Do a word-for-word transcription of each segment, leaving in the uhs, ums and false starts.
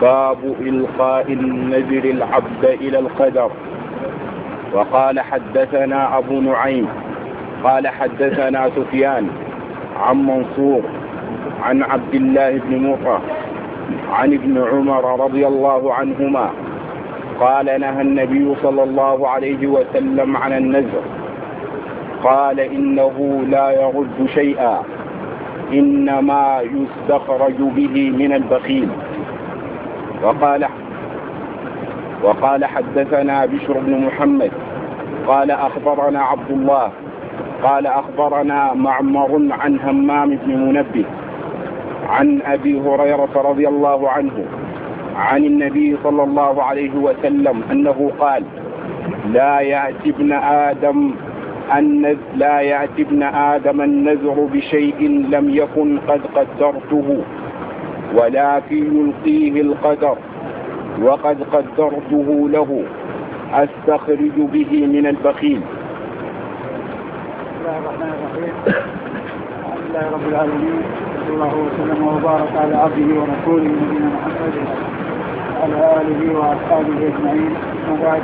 باب إلقاء النذر العبد إلى القدر. وقال حدثنا أبو نعيم قال حدثنا سفيان عن منصور عن عبد الله بن مرة عن ابن عمر رضي الله عنهما قال نهى النبي صلى الله عليه وسلم عن النذر، قال إنه لا يرد شيئا، إنما يستخرج به من البخيل. وقال وقال حدثنا بشر بن محمد قال أخبرنا عبد الله قال أخبرنا معمر عن همام بن منبه عن أبي هريرة رضي الله عنه عن النبي صلى الله عليه وسلم أنه قال: لا يأتي ابن آدم النذر لا يأتي ابن آدم النذر بشيء لم يكن قد قدرته، ولكن يلقيه القدر وقد قدرته له، أستخرج به من البخيل. بسم الله الرحمن الرحيم. الحمد لله رب العالمين، صلى الله وسلم وبارك على عبده ورسوله نبينا محمد وعلى آله وأصحابه أجمعين. أما بعد،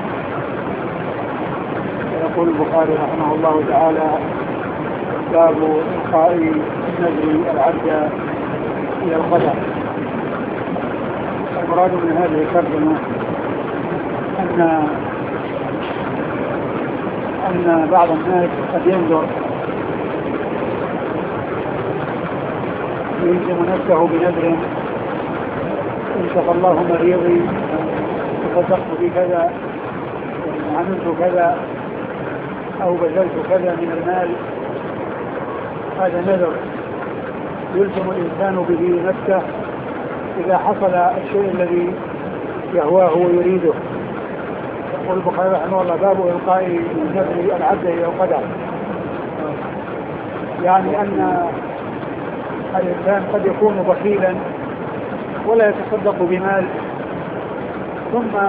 يقول البخاري رحمه الله تعالى: باب إلقاء النذر العبد إلى القدر. المراد من هذه الترجمة أن أن بعض الناس قد ينذر يلزم نفسه بنذر: إن شاء الله مريضي تصدقت بكذا، عملت كذا، أو بذلت كذا من المال. هذا نذر يلزم الإنسان به نفسه إذا حصل الشيء الذي يهواه ويريده. يقول البخاري رحمه الله: باب إلقاء النذر العبد إلى القدر. يعني أن الإنسان قد يكون بخيلا ولا يتصدق بمال، ثم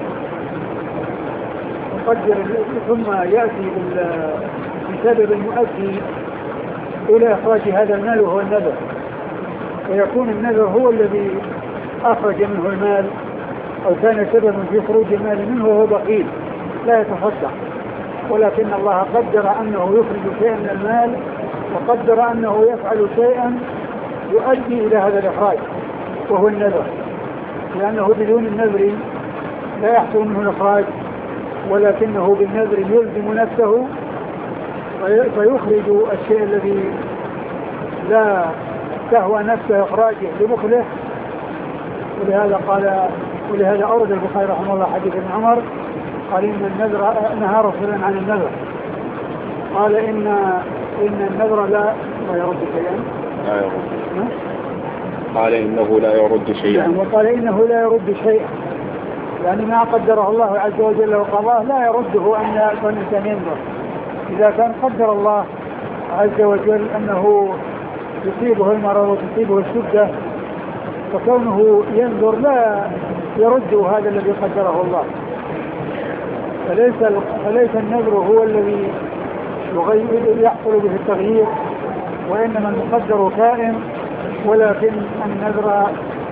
يقدر ثم يأتي بسبب يؤدي إلى إخراج هذا المال وهو النذر، ويكون النذر هو الذي أخرج منه المال أو كان سببا في خروج المال منه وهو بخيل لا يتصدق، ولكن الله قدر أنه يخرج شيئا من المال، وقدر أنه يفعل شيئا يؤدي إلى هذا الإخراج وهو النذر، لأنه بدون النذر لا يحصل منه الإخراج، ولكنه بالنذر يلزم نفسه فيخرج الشيء الذي لا تهوى نفسه إخراجه لبخله. ولهذا قال ولهذا أورد البخاري رحمه الله حديث ابن عمر قال: إن النذر نهى رسولا عن النذر، قال إن إن النذر لا لا يرد شيئا لا يرد. قال إنه لا يرد شيئا وقال إنه لا يرد شيئا، يعني ما قدره الله عز وجل وقضاه لا يرده أن الإنسان ينذر. إذا كان قدر الله عز وجل أنه يصيبه المرض وتصيبه الشدة، فكونه ينذر لا يرد هذا الذي قدره الله. فليس فليس النذر هو الذي يحصل به التغيير، وإنما المقدر كائن، ولكن النذر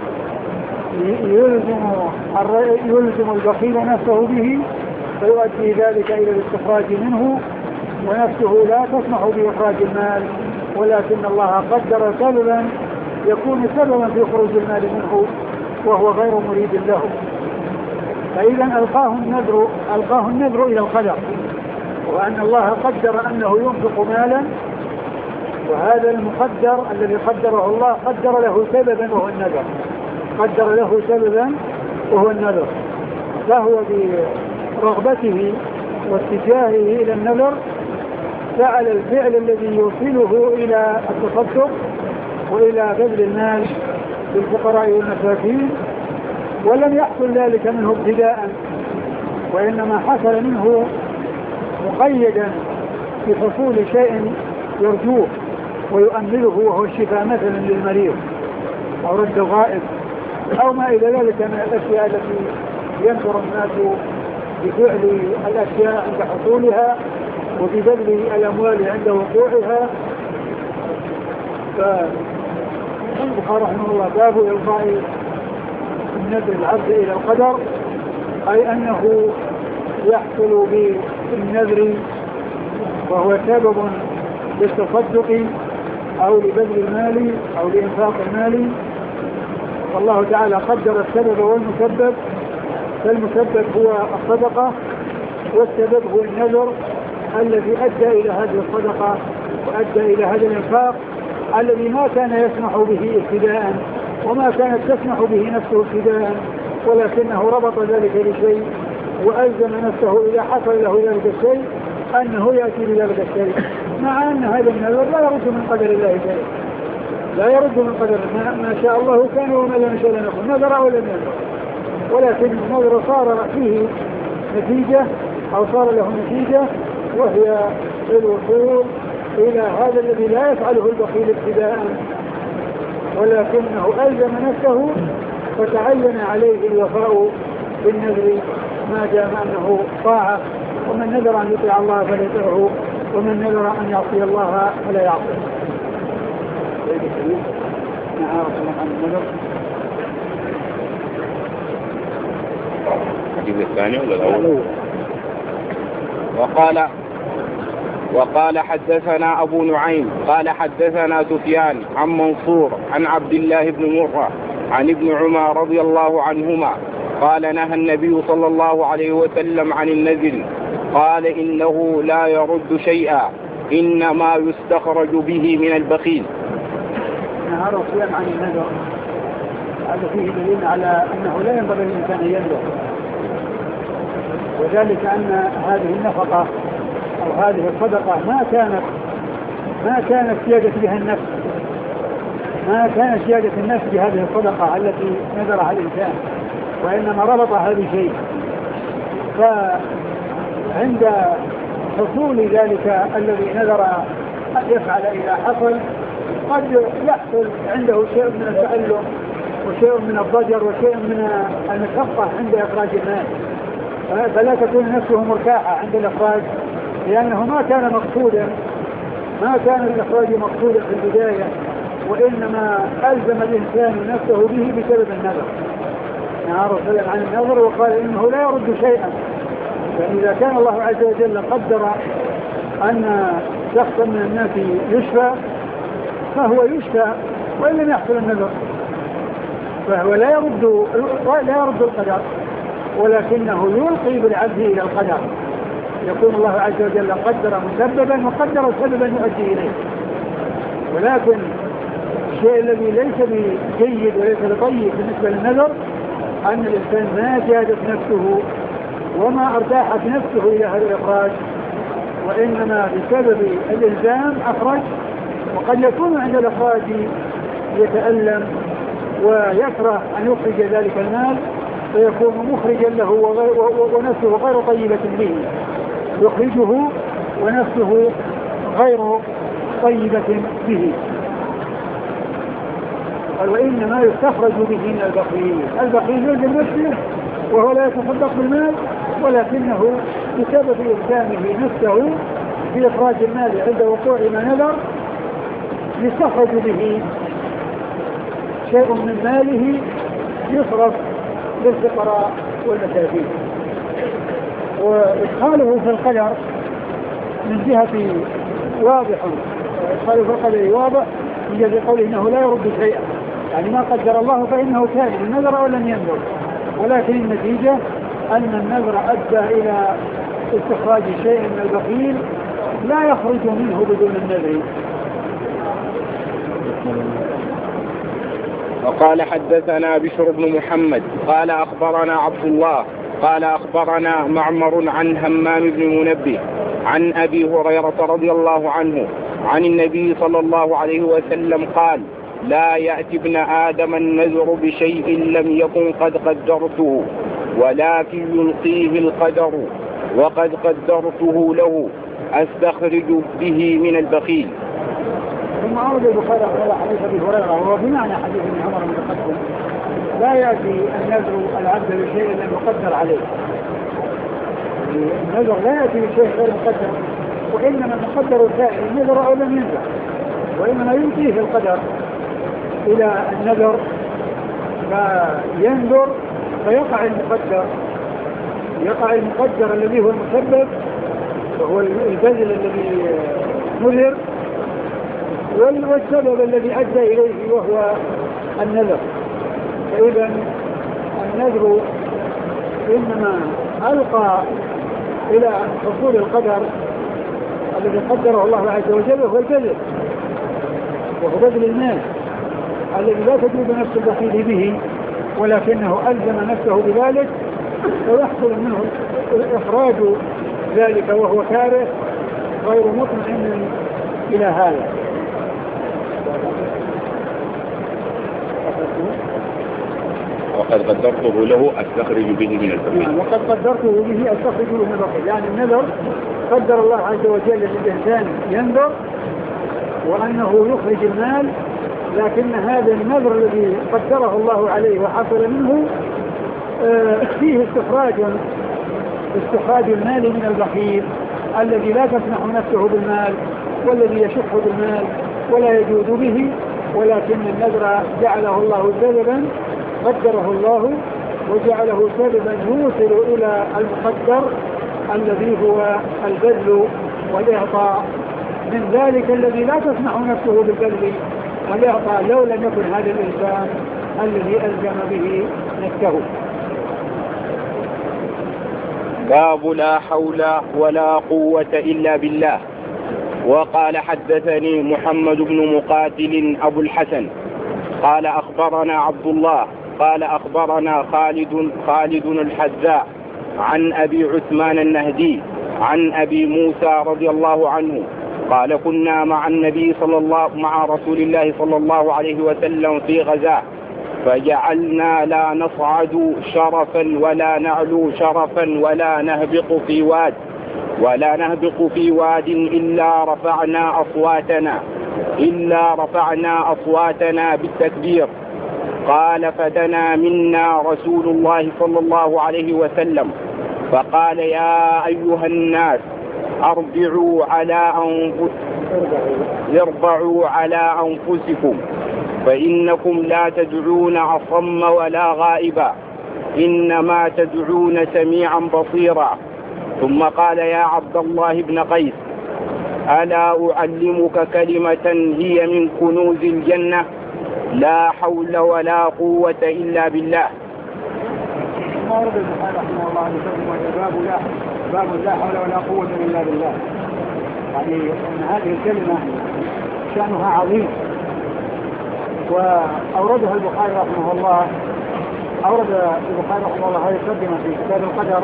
يلزم يلزم البخيل نفسه به، فيؤدي ذلك إلى الاستخراج منه، ونفسه لا تسمح بإخراج المال، ولكن الله قدر سببا يكون سببا في خروج المال منه وهو غير مريد له. فإذا ألقاه النذر ألقاه النذر إلى القدر، وأن الله قدر أنه ينفق مالا، وهذا المقدر الذي قدره الله قدر له سببا وهو النذر قدر له سببا وهو النذر فهو برغبته واتجاهه إلى النذر فعل الفعل الذي يوصله إلى التصدق وإلى بذل المال للفقراء والمساكين، ولم يحصل ذلك منه ابتداء، وإنما حصل منه مقيدا بحصول شيء يرجوه ويؤمله، وهو الشفاء مثلا للمريض أو رد الغائب أو ما إلى ذلك من الأشياء التي ينظر الناس بفعل الأشياء عند حصولها وببذل الأموال عند وقوعها. فالبخاري رحمه الله: باب إلقاء نذر العبد إلى القدر، أي أنه يحصل بالنذر وهو سبب للتصدق أو لبذل المال أو لإنفاق المال، والله تعالى قدر السبب والمسبب، فالمسبب هو الصدقة والسبب هو النذر الذي أدى إلى هذه الصدقة وأدى إلى هذا الإنفاق الذي ما كان يسمح به ابتداء وما كانت تسمح به نفسه ابتداء، ولكنه ربط ذلك بشيء وألزم نفسه إذا حصل له ذلك الشيء أنه يأتي بذلك الشيء، مع أن هذا النذر لا يرد من قدر الله شيء، لا يرد من قدر ما شاء الله كان وما لم يشاء لم يكن، نذر أو لم ينذر، ولكن النذر صار فيه نتيجة أو صار له نتيجة، وهي الوصول إلى هذا الذي لا يفعله البخيل ابتداء، ولكنه ألزم نفسه فتعين عليه الوفاء بالنذر ما دام أنه طاعة، ومن نذر أن يطيع الله فليطيعه ومن نذر أن يعصي الله فلا يعصيه. نعم عن النذر. الحديث الثاني ولا الأول؟ وقال وقال حدثنا أبو نعيم قال حدثنا سفيان عن منصور عن عبد الله بن مرة عن ابن عمر رضي الله عنهما قال نهى النبي صلى الله عليه وسلم عن النذر، قال إنه لا يرد شيئا إنما يستخرج به من البخيل. نهى رسول عن النذر، هذا فيه دليل على أنه لا ينبغي للإنسان أن ينذر، وذلك أن هذه النفقة أو هذه الصدقة ما كانت ما كانت سيادة بها النفس، ما كانت سيادة النفس بهذه الصدقة التي نذرها الإنسان، وإنما ربطها بشيء، فعند حصول ذلك الذي نذر أن يفعل إذا حصل قد يحصل عنده شيء من التألم وشيء من الضجر وشيء من المشقة عند إخراج المال، فلا تكون نفسه مرتاحة عند الإخراج، لأنه ما كان مقصودا ما كان الإخراج مقصودا في البداية، وإنما ألزم الإنسان نفسه به بسبب النذر. نهى رسول عن النذر وقال إنه لا يرد شيئا، فإذا كان الله عز وجل قدر أن شخصا من الناس يشفى فهو يشفى وإن لم يحصل النذر، فهو لا يرد لا يرد القدر، ولكنه يلقي بالعبد إلى القدر، يكون الله عز وجل قدر مسببا وقدر سببا يؤدي إليه، ولكن الشيء الذي ليس بجيد وليس بطيب بالنسبة للنذر أن الإنسان ما جادت نفسه وما ارتاحت نفسه إلى هذا الإخراج، وإنما بسبب الإلزام أخرج، وقد يكون عند الإخراج يتألم ويكره أن يخرج ذلك المال فيكون مخرجا له ونفسه غير طيبة به، يخرجه ونفسه غير طيبة به. قال وإنما يستخرج به من البخيل، البخيل يلزم نفسه وهو لا يتصدق بالمال، ولكنه بسبب إلزامه نفسه في إخراج المال عند وقوع ما نذر يستخرج به شيء من ماله يصرف للفقراء والمساكين. وإدخاله في القدر من جهة واضح، إدخاله في القدر واضح من جهة قوله إنه لا يرد شيئا، يعني ما قدر الله فإنه كان النذر أو لم ينذر، ولكن النتيجة أن النذر أدى إلى استخراج شيء من البخيل لا يخرج منه بدون النذر. وقال حدثنا بشر بن محمد قال أخبرنا عبد الله قال أخبرنا معمر عن همام بن منبه عن أبي هريرة رضي الله عنه عن النبي صلى الله عليه وسلم قال لا يأتي ابن آدم النذر بشيء لم يكن قد قدرته ولكن يلقيه القدر وقد قدرته له أستخرج به من البخيل. ثم عرض البخاري على حديث أبي هريرة وهو بمعنى حديث ابن عمر المتقدم، لا يأتي النذر العبد بشيء لم يقدر عليه، النذر لا يأتي بشيء غير مقدر، وإنما المقدر الثاني النذر أو لم ينذر، وإنما يلقيه القدر إلى النذر فينذر فيقع المقدر، يقع المقدر الذي هو المسبب وهو البذل الذي نذر، والسبب الذي أدى إليه وهو النذر. فإذا النذر إنما ألقى إلى حصول القدر الذي قدره الله عز وجل، وهو البذل، وهو بذل المال الذي لا تجوز نفس البخيل به، ولكنه ألزم نفسه بذلك ويحصل منه إخراج ذلك وهو كاره غير مطمئن إلى هذا. وقد قدرته له أستخرج به من البخيل. وقد قدرته به أستخرج به من البخيل، يعني النذر قدر الله عز وجل للإنسان ينذر وأنه يخرج المال، لكن هذا النذر الذي قدره الله عليه وحصل منه فيه استخراج استخراج المال من البخيل الذي لا تسمح نفسه بالمال والذي يشح بالمال ولا يجود به، ولكن النذر جعله الله سببا، قدره الله وجعله سببا يوصل إلى المقدر الذي هو البذل والإعطاء من ذلك الذي لا تسمح نفسه بالبذل والإعطاء لو لم يكن هذا الإنسان الذي ألزم به نفسه. باب لا حول ولا قوة إلا بالله. وقال حدثني محمد بن مقاتل أبو الحسن قال أخبرنا عبد الله قال أخبرنا خالد خالد الحذاء عن أبي عثمان النهدي عن أبي موسى رضي الله عنه قال كنا مع النبي صلى الله مع رسول الله صلى الله عليه وسلم في غزاة فجعلنا لا نصعد شرفا ولا نعلو شرفا ولا نهبط في واد ولا نهبط في واد إلا رفعنا أصواتنا إلا رفعنا أصواتنا بالتكبير. قال فدنا منا رسول الله صلى الله عليه وسلم فقال يا أيها الناس اربعوا على اربعوا على أنفسكم فإنكم لا تدعون أصم ولا غائبا إنما تدعون سميعا بصيرا. ثم قال يا عبد الله بن قيس ألا أعلمك كلمة هي من كنوز الجنة لا حول ولا قوة إلا بالله. ما ورد البخاري رحمه الله عليه وسلم باب لا باب لا حول ولا قوة إلا بالله، يعني أن هذه الكلمة شأنها عظيم، وأوردها البخاري رحمه الله أورد البخاري رحمه الله هذه الترجمة في كتاب القدر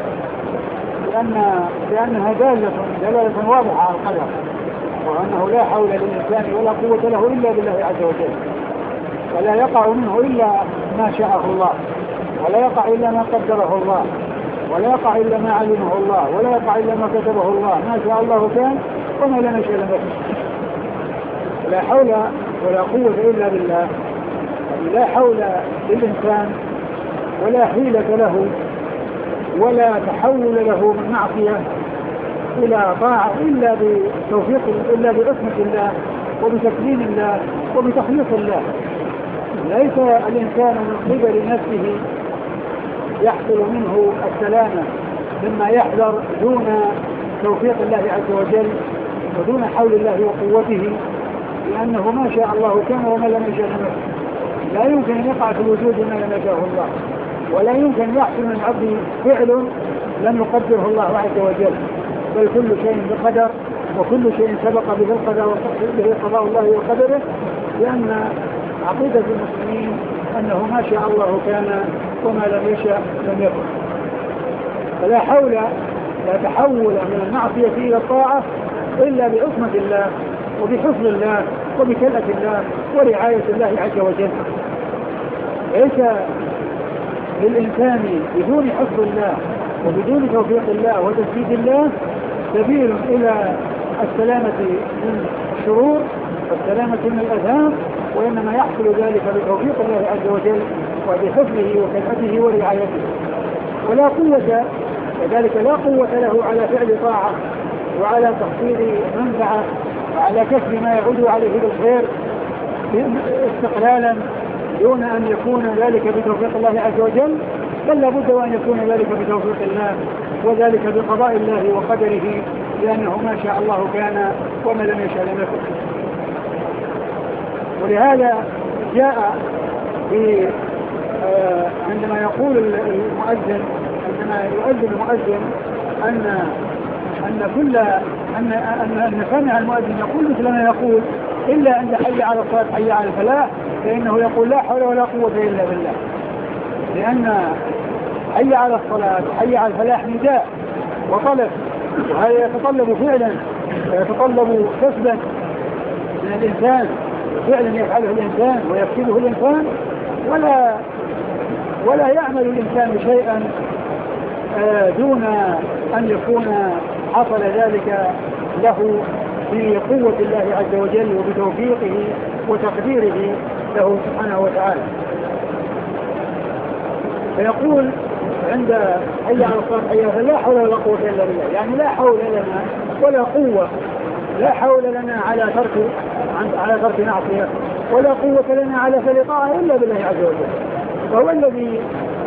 لأن لأنها دالة دلالة واضحة على القدر، وأنه لا حول للإنسان ولا قوة له إلا بالله عز وجل، ولا يقع منه إلا ما شاءه الله، ولا يقع إلا ما قدره الله، ولا يقع إلا ما علمه الله، ولا يقع إلا ما كتبه الله، ما شاء الله كان وما لم يشاء لم يكن. لا حول ولا قوة إلا بالله، لا حول للإنسان ولا حيلة له ولا تحول له من معصية إلى طاعة إلا بتوفيق إلا بعصمة الله وبتكريم الله وبتخليص الله. ليس الإنسان من قبل نفسه يحصل منه السلامة مما يحذر دون توفيق الله عز وجل ودون حول الله وقوته، لأنه ما شاء الله كان وما لم يشاء لم يكن. لا يمكن أن يقع في الوجود ما لم يشاءه الله، ولا يمكن أن يحصل من العبد فعل لم يقدره الله عز وجل، بل كل شيء بقدر وكل شيء سبق به القدر وبه قضاء الله وقدره، لأن عقيدة المسلمين أنه ما شاء الله كان وما لم يشاء لم يكن. فلا حول لا تحول من المعصية إلى الطاعة إلا بعصمة الله وبحفظ الله وبكلأة الله ورعاية الله عز وجل. ليس للإنسان بدون حفظ الله وبدون توفيق الله وتسديد الله سبيل إلى السلامة من الشرور والسلامة من الأذان، وإنما يحصل ذلك بتوفيق الله عز وجل وبحفظه وكلأته ورعايته. ولا قوة كذلك لا قوة له على فعل طاعة وعلى تحصيل منفعة وعلى كسب ما يعود عليه بالخير استقلالا دون أن يكون ذلك بتوفيق الله عز وجل، بل لابد وأن يكون ذلك بتوفيق الله وذلك بقضاء الله وقدره، لأنه ما شاء الله كان وما لم يشاء لم يكن. ولهذا جاء في آه عندما يقول المؤذن عندما يؤذن المؤذن أن أن كل أن أن أن سمع المؤذن يقول مثل ما يقول إلا عند حي على الصلاة حي على الفلاح، فإنه يقول لا حول ولا قوة إلا بالله، لأن حي على الصلاة حي على الفلاح نداء وطلب، وهذا يتطلب فعلا يتطلب كسبا من الإنسان، فعلا يفعله الإنسان ويكسبه الإنسان، ولا ولا يعمل الإنسان شيئا دون أن يكون حصل ذلك له بقوة الله عز وجل وبتوفيقه وتقديره له سبحانه وتعالى. فيقول عند حي على الصلاة حي على لا حول ولا قوة إلا بالله، يعني لا حول لنا ولا قوة، لا حول لنا على ترك على ترك معصية، ولا قوة لنا على فعل طاعة إلا بالله عز وجل. فهو الذي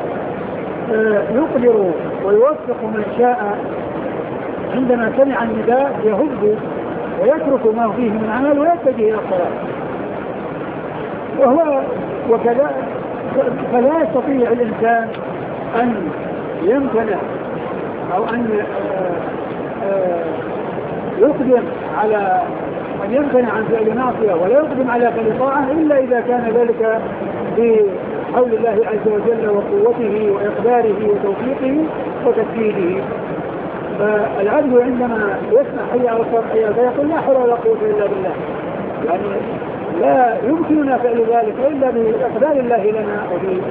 يقدر ويوفق من شاء عندما سمع النداء يهب ويترك ما فيه من عمل ويتجه إلى الصلاة. وهو وكذا فلا يستطيع الإنسان أن يمتنع أو أن يقدم على أن يمتنع عن فعل معصية ولا يقدم على فعل طاعة إلا إذا كان ذلك بحول الله عز وجل وقوته وإقداره وتوفيقه وتسديده. فالعبد عندما يسمع حي على الصلاة حي على الفلاح يقول لا حول ولا قوة إلا بالله، يعني لا يمكننا فعل ذلك إلا بإقدار الله لنا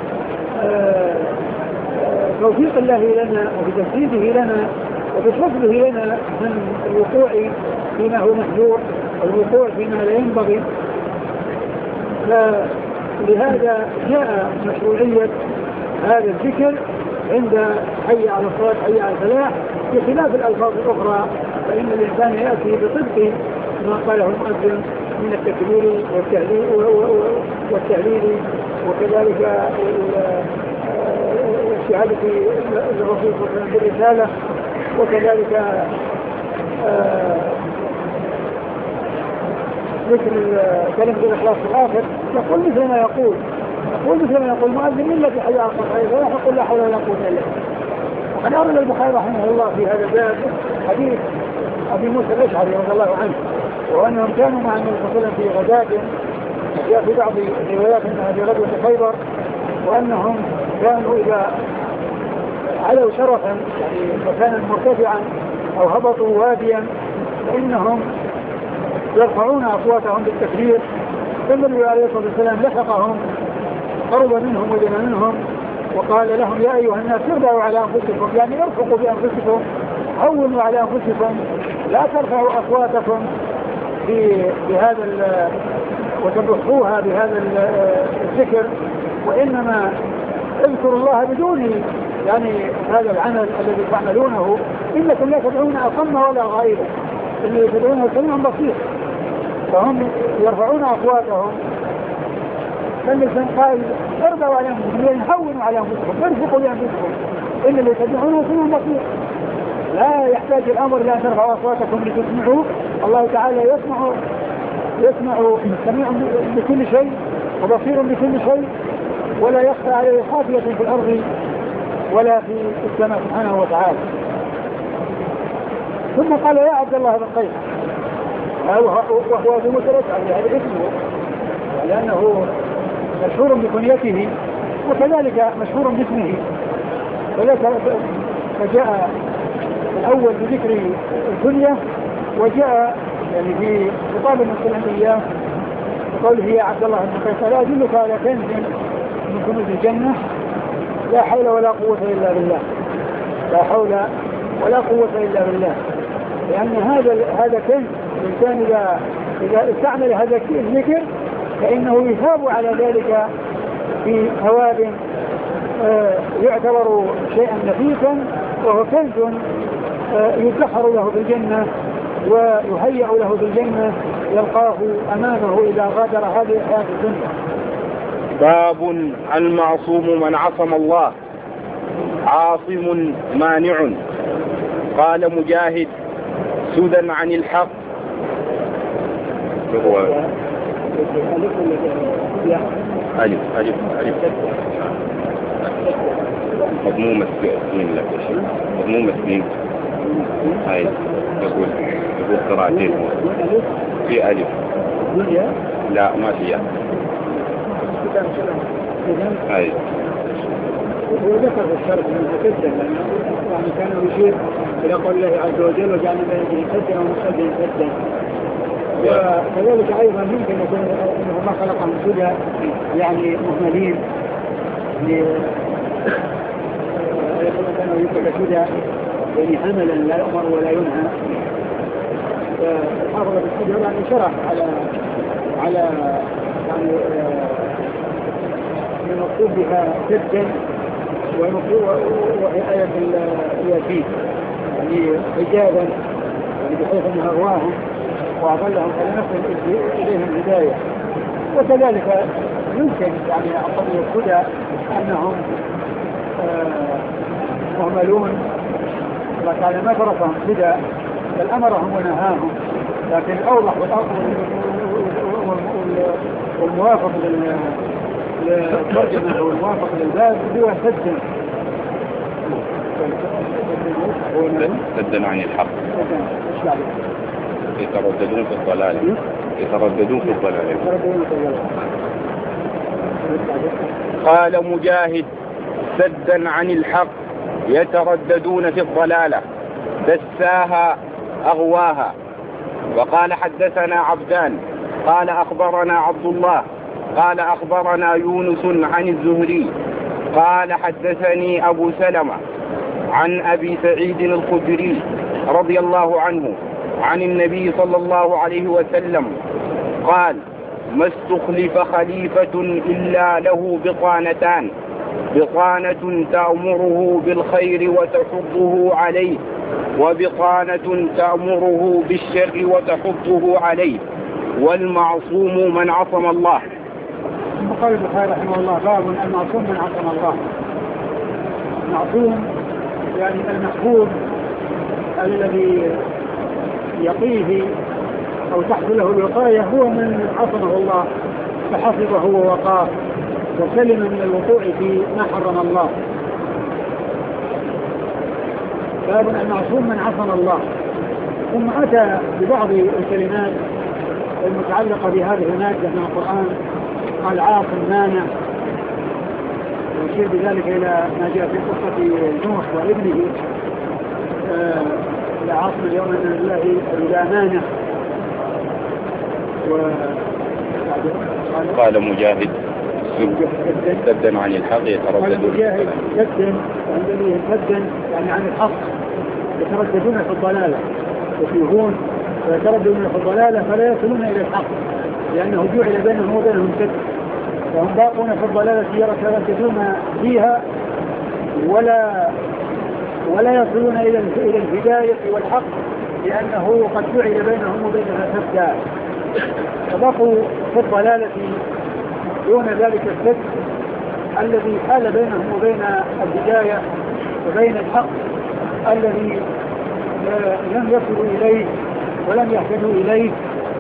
وبتوفيق الله لنا وبتسديده لنا وبحفظه لنا من الوقوع فيما هو محذور والوقوع فيما لا ينبغي. فلهذا جاء مشروعية هذا الذكر عند حي على الصلاة حي على الفلاح بخلاف الألفاظ الأخرى، فإن الإنسان يأتي بصدق ما قاله المؤذن من التكبير والتهليل والتهليل وكذلك الشهادة للرسول صلى الله عليه وسلم بالرسالة، وكذلك ذكر كلمة الإخلاص في الآخر. يقول مثل ما يقول يقول مثل ما يقول المؤذن إلا في حي على الصلاة يقول لا حول ولا قوة إلا بالله. وقد أورد البخاري رحمه الله في هذا الباب حديث أبي موسى الأشعري رضي الله عنه، وأنهم كانوا مع النبي صلى الله عليه وسلم في غزاة، جاء في بعض الروايات أنها في غزوة خيبر، وأنهم كانوا إذا علوا شرفا يعني مكانا مرتفعا أو هبطوا واديا فإنهم يرفعون أصواتهم بالتكبير، فالنبي عليه الصلاة والسلام لحقهم قرب منهم ودنا منهم وقال لهم يا أيها الناس اربعوا على أنفسكم، يعني ارفقوا بأنفسكم، هونوا على أنفسكم، لا ترفعوا أصواتكم بهذا وتبحوها بهذا الذكر، وإنما اذكروا الله بدون يعني هذا العمل الذي تعملونه، إنكم لا تدعون أصم ولا غائبا، اللي تدعونه سميع بصير. فهم يرفعون أصواتهم، فالإنسان قال ارضوا على أنفسكم، يعني هونوا على أنفسكم، ارفقوا لأنفسكم، إن اللي تدعونه سميع بصير. لا يحتاج الأمر لا ترفعوا أصواتكم لتسمعوا، الله تعالى يسمع يسمع سميع بكل شيء وبصير بكل شيء، ولا يخفى عليه خافية في الأرض ولا في السماء سبحانه وتعالى. ثم قال يا عبد الله بن قيس، وهو أبو موسى الأشعري هذا اسمه لأنه مشهور بكنيته وكذلك مشهور باسمه، فجاء الأول بذكر الكنية وجاء يعني في خطاب المسلم إياه وقوله يا عبد الله بن قيس لا أدلك على كنز من كنوز الجنة لا حول ولا قوة إلا بالله، لا حول ولا قوة إلا بالله، لأن هذا هذا كنز الإنسان إذا إذا استعمل هذا الذكر فإنه يثاب على ذلك في ثواب آه يعتبر شيئا نفيسا، وهو كنز آه يدخر له في الجنة ويهيأ له في الجنة يلقاه أمامه إذا غادر هذه الحياة الدنيا. باب المعصوم من عصم الله عاصم مانع. قال مجاهد سدى عن الحق. هو ألف ألف ألف مضمومة سنين لك يا شيخ، مضمومة سنين. هاي يقول يقول قراءتين في ألف. لا ما فيها. هاي هو ذكر في الشرط من جدا، يعني كان يشير إلى قول الله عز وجل وجعلنا بين سدا ومسدا سدا. وكذلك أيضا يمكن يكون أنه ما خلقهم سدى يعني مهملين يقول كانوا يكتب سدى يعني هملا لا يؤمر ولا ينهى. فحافظ بالسدى يعني شرح على على يعني المقصود بها سدا وآية الياسين يعني حجابا يعني بحيث أنها أغواهم وأضلهم فلا نصل إليهم هداية. وكذلك يمكن يعني أقضي الهدى أنهم مهملون وكان ما تركهم هدى بل أمرهم ونهاهم، لكن الأوضح والموافق للترجمة والموافق للباب هو سد سدا عن الحق. يترددون في الضلال يترددون في الضلال. قال مجاهد سدا عن الحق يترددون في الضلالة دساها أغواها. وقال حدثنا عبدان قال أخبرنا عبد الله قال أخبرنا يونس عن الزهري قال حدثني أبو سلمة عن أبي سعيد الخدري رضي الله عنه عن النبي صلى الله عليه وسلم قال ما استخلف خليفة إلا له بطانتان، بطانة تأمره بالخير وتحضه عليه، وبطانة تأمره بالشر وتحضه عليه، والمعصوم من عصم الله. قال البخاري رحمه الله باب المعصوم من عصم الله. المعصوم يعني المحفوظ الذي يقيه أو تحت له الوقاية هو من عصمه الله فحفظه ووقاه وسلم من الوقوع في ما حرم الله. باب المعصوم من عصم الله. ثم أتى ببعض الكلمات المتعلقة بهذه المادة من القرآن قال عاصم مانع، ويشير بذلك إلى ما جاء في قصة نوح وابنه آه لا عاصم اليوم من الله إلا مانع. قال مجاهد سدا عن الحق يترددون مجاهد سدا عن سدا يعني عن الحق يترددون في الضلالة يفيهون ويترددون في الضلالة فلا يصلون إلى الحق لأنه جعل بينهم وبينهم سد، فهم باقون في الضلالة يترددون فيها ولا ولا يصلون إلى إلى الهداية والحق لأنه قد جعل بينهم وبينها سدا، فبقوا في الضلالة دون ذلك السد الذي حال بينهم وبين الهداية وبين الحق الذي لم يصلوا إليه ولم يهتدوا إليه.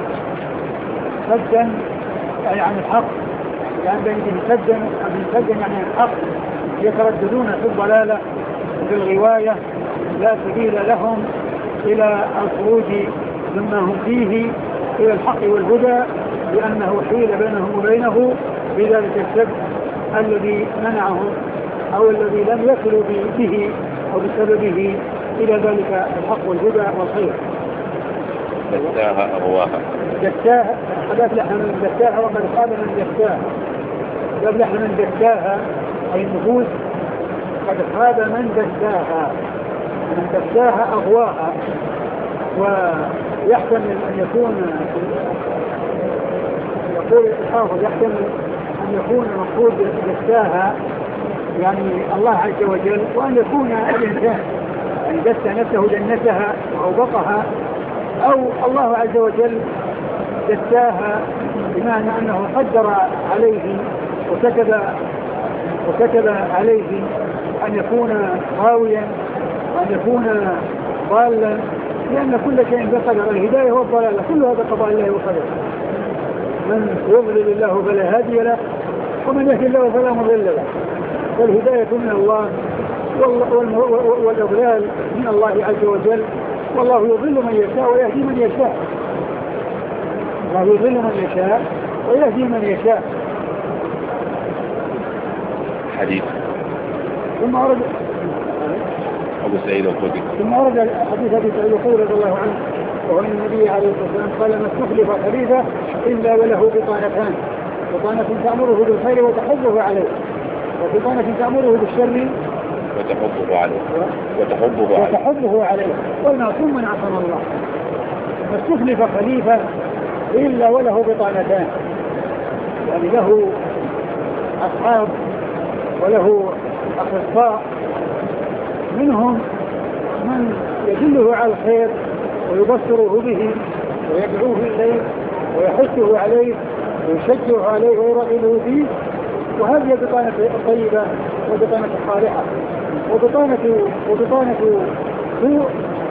سدا يعني عن الحق يعني بينهم سدا عن سدا يعني الحق يترددون في الضلالة في الغواية لا سبيل لهم إلى الخروج مما هم فيه إلى الحق والهدى لأنه حيل بينهم وبينه بذلك السد الذي منعهم أو الذي لم يصلوا به أو بسببه إلى ذلك الحق والهدى والخير. دساها أغواها دساها قد أفلح من دساها وقد خاب من دساها. قد أفلح من دساها أي النفوس قد خاب من دساها من دساها أغواها. ويحتمل أن يكون يقول الحافظ يحتمل أن يكون المقصود دساها يعني الله عز وجل وأن يكون الإنسان يعني دس نفسه جنتها وأوبقها أو الله عز وجل دساها بمعنى أنه قدر عليه وكتب وكتب عليه أن يكون غاويا وأن يكون ضالا، لأن كل شيء بقدر، الهداية والضلالة كلها بقضاء الله وقدره. من يضلل الله فلا هادي له ومن يهدي الله فلا مضل له. فالهداية من الله والإضلال من الله عز وجل، والله يضل من يشاء ويهدي من يشاء. الله يضل من يشاء ويهدي من يشاء. حديث ثم ورد أبو سعيد الخدري ثم ورد حديث أبي سعيد الخدري رضي الله عنه، وهو النبي عليه الصلاة والسلام قال: ما استخلف خليفة إلا وله بطانتان، بطانة تأمره بالخير وتحضه عليه، وبطانة تأمره بالشر وتحضه عليه وتحضه عليه وتحضه عليه والمعصوم من عصم الله. ما استخلف خليفة إلا وله بطانتان، يعني له أصحاب وله أخصائي، منهم من يدله على الخير ويبصره به ويدعوه إليه ويحثه عليه ويشجعه عليه ويرغبه فيه، وهذه بطانة طيبة وبطانة صالحة. وبطانة وبطانة سوء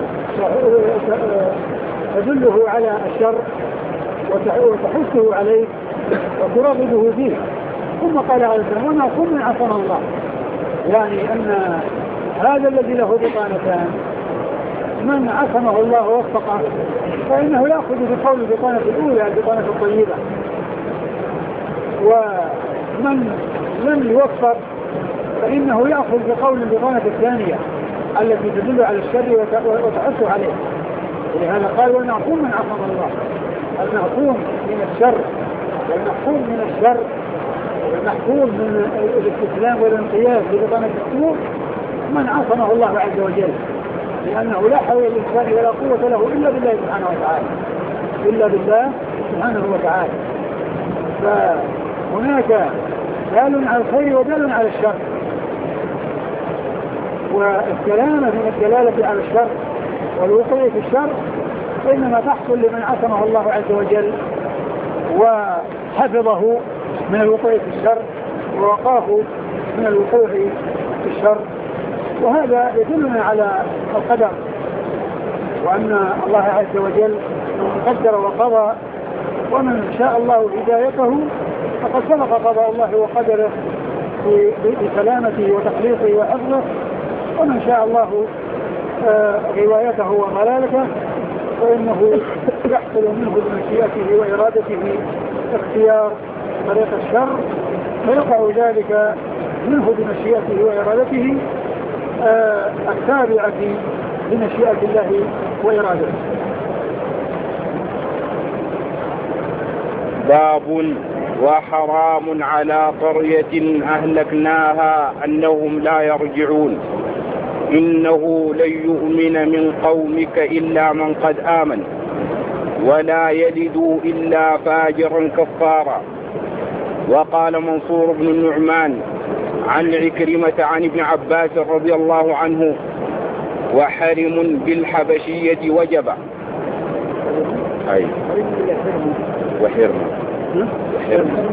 تدله على الشر وتحثه عليه وترغبه فيه. ثم قال عليه السلام: وما كن من عصم الله، يعني أن هذا الذي له بطانتان من عصمه الله ووفقه فإنه يأخذ بقول البطانة الأولى البطانة الطيبة، ومن لم يوفق فإنه يأخذ بقول البطانة الثانية التي تدل على الشر وتحث عليه. ولهذا قال: والمعصوم من عصم الله، المعصوم من الشر والمحفوظ من الشر والمحفوظ من الاستسلام والانقياد لبطانة السوء من عصمه الله عز وجل، لأنه لا حول للإنسان ولا قوة له إلا بالله سبحانه وتعالى إلا بالله سبحانه وتعالى. فهناك دال على الخير ودال على الشر، والسلامة من الدلالة على الشر والوقوع في الشر إنما تحصل لمن عصمه الله عز وجل وحفظه من الوقوع في الشر ووقاه من الوقوع في الشر. وهذا يدلنا على القدر، وأن الله عز وجل من قدر وقضى، ومن شاء الله هدايته فقد سبق قضاء الله وقدره بسلامته وتخليصه وحفظه، ومن شاء الله غوايته وضلالته فإنه يحصل منه بمشيئته وإرادته اختيار طريق الشر، فيقع ذلك منه بمشيئته وإرادته التابعة لمشيئة الله وإرادته. باب: وحرام على قرية أهلكناها أنهم لا يرجعون، إنه لن يؤمن من قومك إلا من قد آمن ولا يلد إلا فاجرا كفارا. وقال منصور بن النعمان عن عكرمة عن ابن عباس رضي الله عنه: وحرم بالحبشية وجب. أي وحرم وحرم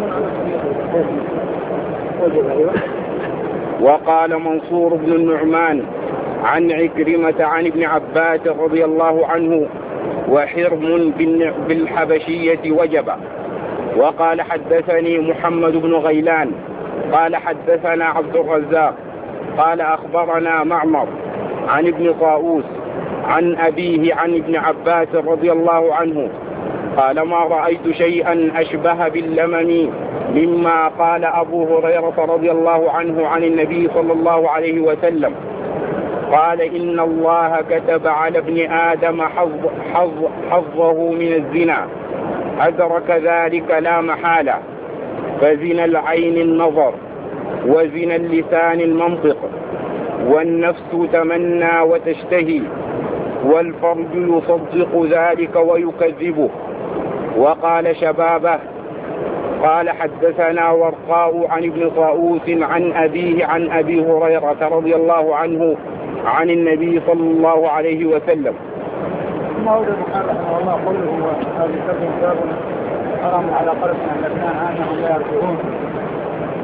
وقال منصور بن النعمان عن عكرمة عن ابن عباس رضي الله عنه: وحرم بالحبشية وجب. وقال حدثني محمد بن غيلان قال حدثنا عبد الرزاق قال أخبرنا معمر عن ابن طاووس عن أبيه عن ابن عباس رضي الله عنه قال: ما رأيت شيئا أشبه باللمم مما قال أبو هريرة رضي الله عنه عن النبي صلى الله عليه وسلم قال: إن الله كتب على ابن آدم حظ حظ حظه من الزنا، أدرك ذلك لا محالة، فزنا العين النظر، وزنا اللسان المنطق، والنفس تمنى وتشتهي، والفرج يصدق ذلك ويكذبه. وقال شبابه قال: حدثنا ورقاء عن ابن طاووس عن أبيه عن أبي هريرة رضي الله عنه عن النبي صلى الله عليه وسلم. ثم أورد البخاري رحمه الله قوله: هذه كتاب كتاب حرام على قرية أهلكناها أنهم لا يرجعون،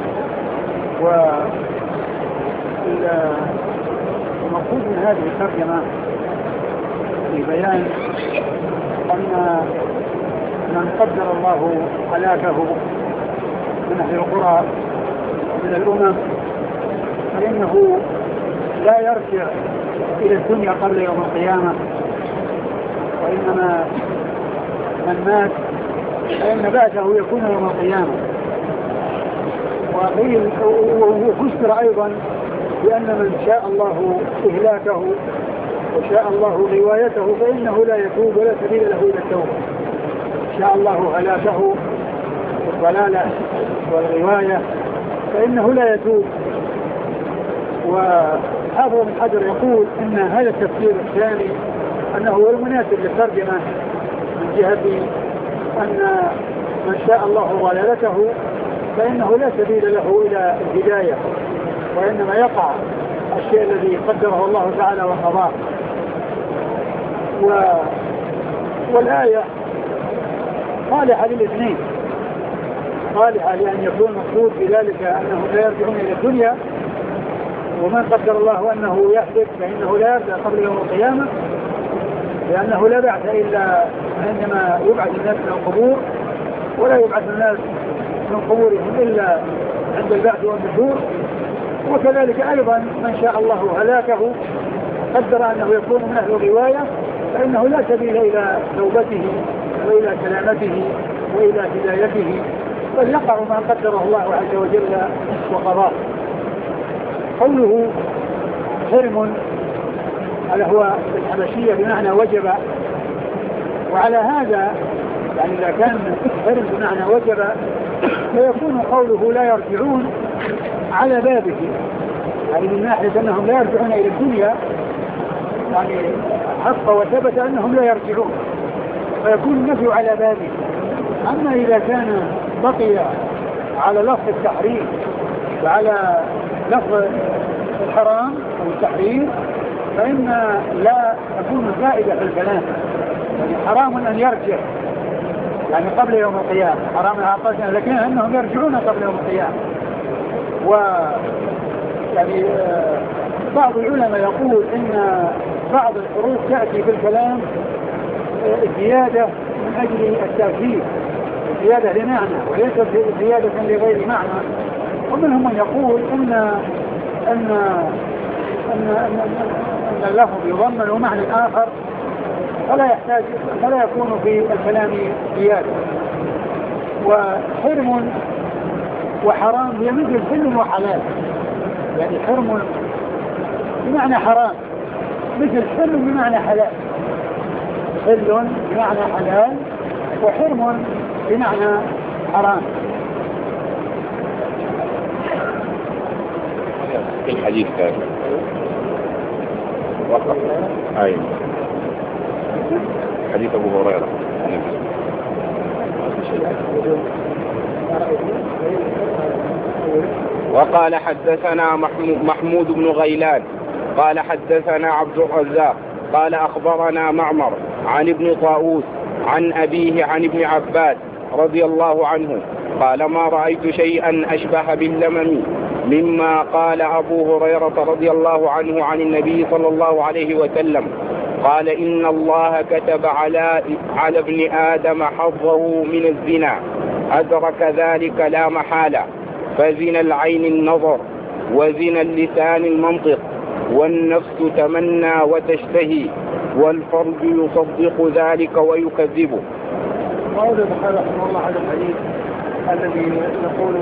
والمقصود من هذه الترجمة في بيان أن من قدر الله هلاكه من أهل القرى ومن الأمم فإنه لا يرجع إلى الدنيا قبل يوم القيامة، وإنما من مات فإن بعده يكون يوم القيامة. وفسر أيضا بأن من شاء الله إهلاكه وشاء الله روايته فإنه لا يتوب ولا سبيل له إلى التوبة. شاء الله هلاكه والضلالة والرواية فإنه لا يتوب. وحافظ بن حجر يقول إن هذا التفسير الثاني أنه هو المناسب للترجمة من جهة أن من شاء الله ضلالته فإنه لا سبيل له إلى الهداية، وإنما يقع الشيء الذي قدره الله تعالى وقضاه. و... والآية صالحة للاثنين، صالحة لأن يكون مقصود بذلك أنهم لا يرجعون إلى الدنيا، ومن قدر الله أنه يحدث فإنه لا يرجع قبل يوم القيامة، لأنه لا بعث إلا عندما يبعث الناس من القبور، ولا يبعث الناس من قبورهم إلا عند البعث والنشور. وكذلك أيضا من شاء الله هلاكه قدر أنه يكون من أهل الرواية فإنه لا سبيل إلى توبته وإلى سلامته وإلى هدايته، بل يقع ما قدره الله عز وجل وقضاه. قوله حرم على هو الحبشية بمعنى وجب، وعلى هذا يعني إذا كان حرم بمعنى وجب فيكون قوله لا يرجعون على بابه، يعني من ناحية أنهم لا يرجعون إلى الدنيا، يعني حق وثبت أنهم لا يرجعون فيكون النفي على بابه. أما إذا كان بقي على لفظ التحريم وعلى لفظ الحرام أو التحريم فإن لا تكون فائدة في الكلام. يعني حرام أن يرجع يعني قبل يوم القيامة، حرام عقلنا لكن أنهم يرجعون قبل يوم القيامة. و يعني بعض العلماء يقول إن بعض الحروف تأتي في الكلام زيادة من أجل التأكيد، زيادة لمعنى وليست زيادة لغير معنى. ومنهم من يقول إن أن أن أن, أن اللفظ يضمن معنى آخر فلا يحتاج فلا يكون في الكلام زيادة. وحرم وحرام هي مثل حل وحلال، يعني حرم بمعنى حرام مثل حل بمعنى حلال، حل بمعنى حلال وحرم بمعنى حرام. الحديث كان وقف أي حديث أبو هريرة. وقال حدثنا محمود بن غيلان قال حدثنا عبد الرزاق قال أخبرنا معمر عن ابن طاووس عن أبيه عن ابن عباس رضي الله عنه قال ما رأيت شيئا أشبه باللمم مما قال أبو هريرة رضي الله عنه عن النبي صلى الله عليه وسلم قال إن الله كتب على على ابن آدم حظه من الزنا أدرك ذلك لا محالة، فزنا العين النظر وزنا اللسان المنطق والنفس تمنى وتشتهي والفرج يصدق ذلك ويكذبه. قال البخاري رحمه الله هذا الحديث الذي يقول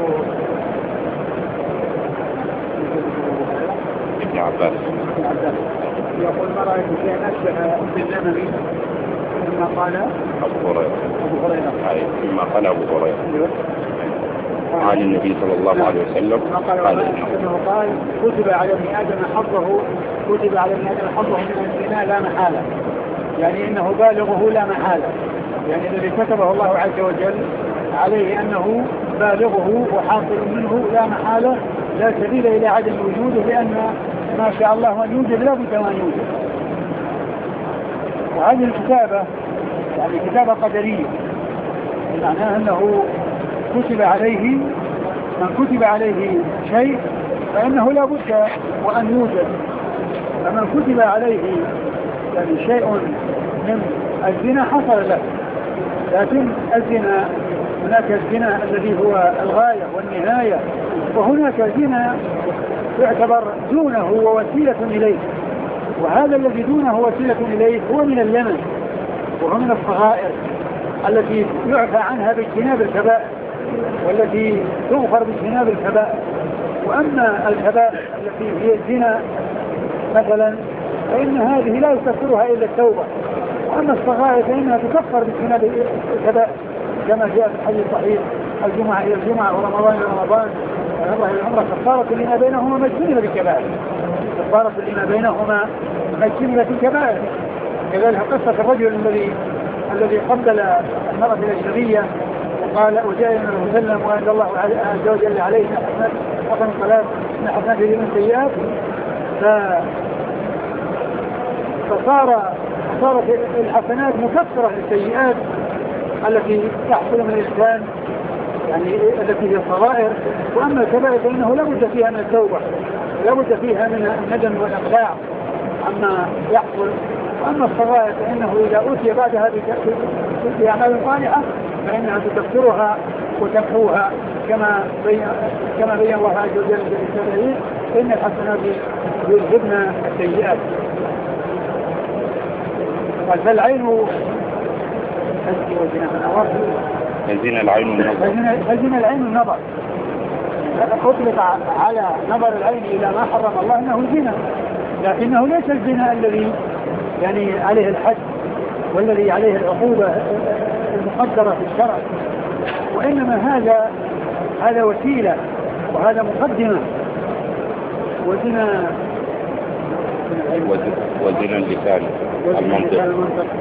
ابن عباس يقول ما رأيت شيئا أشبه باللمم مما قال أبو هريرة أبو هريرة مما قال أبو هريرة عن النبي صلى الله عليه وسلم قال إنه قال كتب على ابن آدم حظه كتب على ابن آدم حظه من الزنا لا محالة، يعني إنه بالغه لا محالة، يعني الذي كتبه الله عز وجل عليه أنه بالغه وحاصل منه لا محالة، لا سبيل إلى عدم وجوده، لأن ما شاء الله أن يوجد لا بد أن يوجد. وهذه الكتابة يعني كتابة قدرية، معناها أنه كتب عليه من كتب عليه شيء فإنه لا بد وأن يوجد. فمن كتب عليه يعني شيء من الزنا حصل له. لكن الزنا هناك الزنا الذي هو الغاية والنهاية، وهناك زنا يعتبر دونه ووسيلة إليه، وهذا الذي دونه وسيلة إليه هو من اللمن وهو من الصغائر التي يعفى عنها باجتناب الكبائر والتي تغفر باجتناب الكبائر. وأما الكبائر التي هي الزنا مثلا فإن هذه لا يكفرها إلا التوبة، وأما الصغائر فإنها تكفر باجتناب الكبائر كما جاء في الحديث الصحيح: الجمعة إلى الجمعة ورمضان إلى رمضان والعمرة إلى العمرة كفارة لما بينهما ما اجتنب بالكبائر، كفارة لما بينهما ما اجتنب بالكبائر. كذلك قصة الرجل الذي الذي قبل المرأة الأجنبية وقال وجاء النبي صلى الله عليه وسلم وأنزل الله عز وجل عليه حسنات حسن الصلاة من حسنات من سيئات، فصار صارت الحسنات مكفرة للسيئات التي تحصل من الإنسان يعني التي هي الصغائر. وأما الكبائر فإنه لا بد فيها من التوبة، لا بد فيها من الندم والإقلاع عما يحصل. وأما الصغائر فإنه إذا أوتي بعدها بأعمال صالحة فإنها تكفرها وتمحوها كما بين كما بين الله عز وجل في الكتاب: إن الحسنات يذهبن السيئات. فالعين فزنا العين النظر فزنا العين النظر أطلق على نظر العين إلى ما حرم الله أنه زنا، لكنه ليس الزنا الذي يعني عليه الحد والذي عليه العقوبة المقدرة في الشرع، وإنما هذا هذا وسيلة وهذا مقدمة. وزنا وزنا اللسان المنطق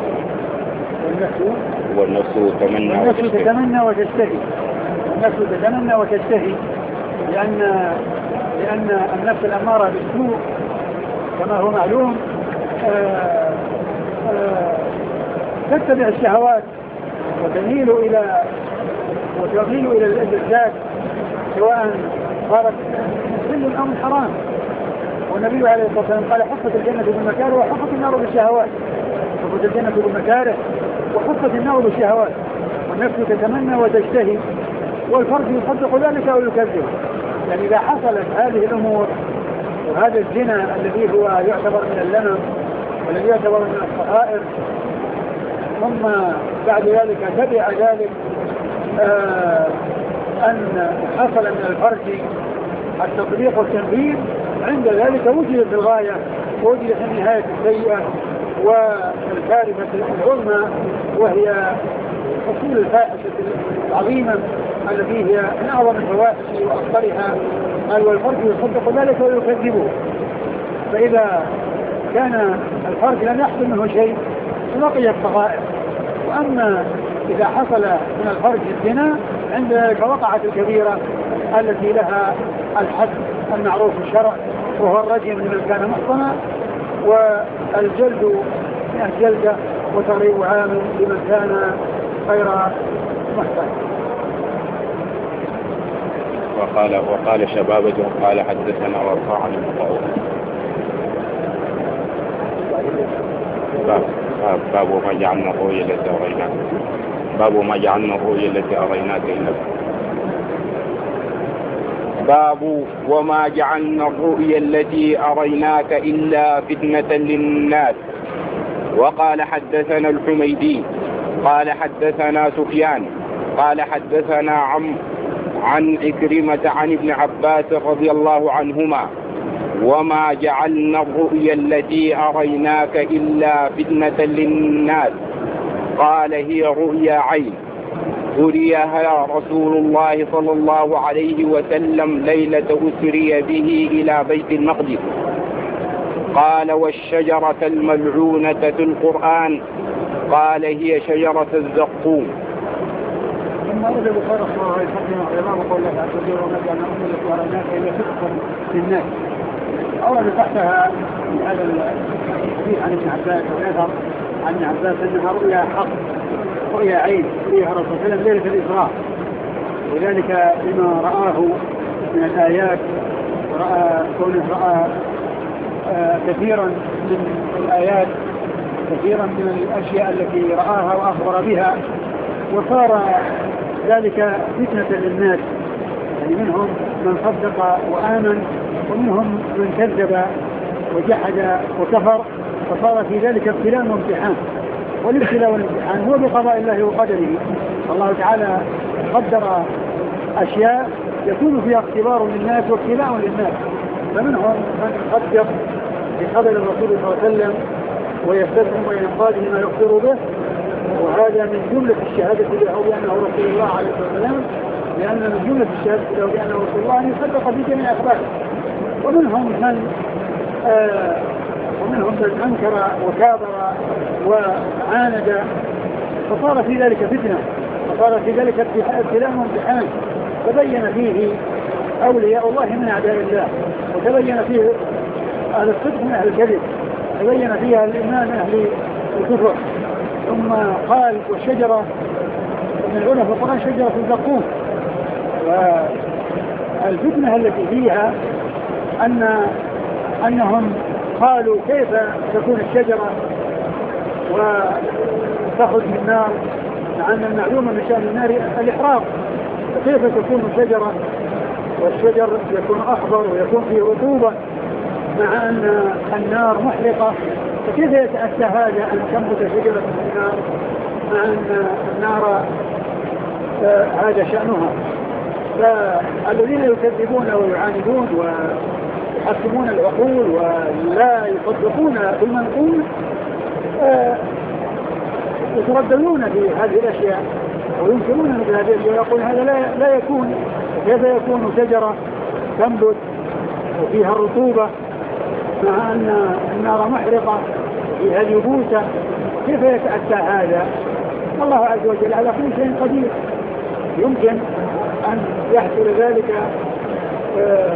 والنفس تتمنى والنفس تتمنى وتشتهي النفس تتمنى وتشتهي لأن لأن النفس الأمارة بالسوء كما هو معلوم آآ آآ تتبع الشهوات وتميل إلى وتميل إلى اللذات سواء صارت حل أو حرام. والنبي عليه الصلاة والسلام قال: حفت الجنة بالمكاره وحفت النار بالشهوات. حفت الجنة بالمكاره وحفت النار بالشهوات. والنفس تتمنى وتشتهي والفرد يصدق ذلك أو يكذب. يعني إذا حصلت هذه الأمور وهذا الزنا الذي هو يعتبر من اللمم والذي يعتبر من الصغائر ثم بعد ذلك تبع ذلك آه أن حصل من الفرج التطبيق والتنفيذ، عند ذلك وجدت الغاية ووجدت النهاية السيئة والكارثة العظمى، وهي حصول الفاحشة العظيمة التي هي من أعظم الفواحش وأخطرها. قال: والفرج يصدق ذلك ويكذبه. فإذا كان الفرج لم يحصل منه شيء بقي الصغائر. وأما إذا حصل من الفرج الزنا عند ذلك وقعت الكبيرة التي لها الحد المعروف في الشرع وهو الرجم لمن كان محصنا، والجلد الجلدة وتغريب عام لمن كان غير محصن. وقال وقال شبابة قال حدثنا وارفع عن المطاوع. باب باب ما جعلنا الرؤيا التي أريناك باب ما جعلنا الرؤيا التي أريناك إلا باب وما جعلنا الرؤيا التي أريناك إلا فتنة للناس. وقال حدثنا الحميدي قال حدثنا سفيان قال حدثنا عم عن عكرمة عن ابن عباس رضي الله عنهما: وما جعلنا الرؤيا التي أريناك إلا فتنة للناس. قال: هي رؤيا عين أريها رسول الله صلى الله عليه وسلم ليلة أسري به إلى بيت المقدس. قال: والشجرة الملعونة في القرآن. قال: هي شجرة الزقوم. ثم أرد بخير الله يسلم الإمام وقال لك عز وجل: وما جعلنا الرؤيا التي أريناك إلا فتنة للناس. أورد تحتها هذا الحديث عن ابن عباس ويظهر عن ابن عباس أنها رؤيا حق، رؤيا عين أريها رسول الله ليلة الإسراء وذلك بما رآه من الآيات، ورأى كونه رأى آه كثيرا من الآيات، كثيرا من الأشياء التي رآها وأخبر بها، وصار ذلك فتنة للناس، يعني منهم من صدق وآمن ومنهم من كذب وجحد وكفر، فصار في ذلك ابتلاء وامتحان. والابتلاء والامتحان هو بقضاء الله وقدره. الله تعالى قدر أشياء يكون فيها اختبار للناس وابتلاء للناس، فمنهم من يقدر بقدر الرسول صلى الله عليه وسلم ويستسلم وينقاد لما يخبر به، وهذا من جملة الشهادة له بأنه رسول الله عليه الصلاة والسلام، لأن من جملة الشهادة له بأنه رسول الله أن يصدق في جميع أخباره. ومنهم من آه ومنهم من أنكر وكابر وعاند، فصار في ذلك فتنة، وصار في ذلك ابتلاء وامتحان، تبين فيه أولياء الله من أعداء الله، وتبين فيه أهل الصدق من أهل الكذب، تبين فيها الإيمان من أهل الكفر. ثم قال والشجرة من العلماء في القرآن شجرة الزقوم. والفتنة التي فيها أن أنهم قالوا كيف تكون الشجرة وتخرج من النار، مع أن المعلومة من شأن النار الإحراق، فكيف تكون شجرة والشجر يكون أخضر ويكون فيه رطوبة مع أن النار محرقة، فكيف يتأتى هذا أن تنبت شجرة من النار مع أن النار آه هذا شأنها؟ فالذين يكذبون ويعاندون ويحكمون العقول ولا يصدقون بالمنقول آه يترددون في هذه الأشياء وينكرون مثل هذه الأشياء، ويقول هذا لا, لا يكون. كيف يكون شجرة تنبت وفيها الرطوبة مع أن النار محرقة فيها اليبوسة؟ كيف يتأتى هذا؟ الله عز وجل على كل شيء قدير، يمكن أن يحصل ذلك آه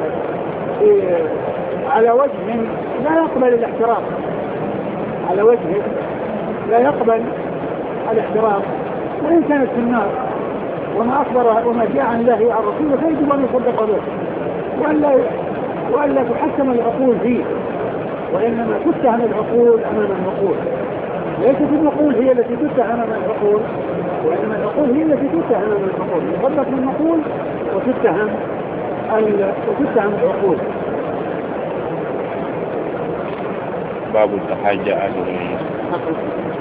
على وجه لا يقبل الاحتراق، على وجه لا يقبل الاحتراق، وإن كانت في النار. وما أخبر وما جاء عن الله وعن رسوله فيجب أن يصدق به، وألا وألا تحكم العقول فيه، وإنما تتهم العقول أمام العقول. ليست العقول هي التي تتهم أمام العقول، وإنما العقول هي التي تتهم أمام العقول. يصدق من العقول وتتهم وتتهم العقول. باب التحاجة أهل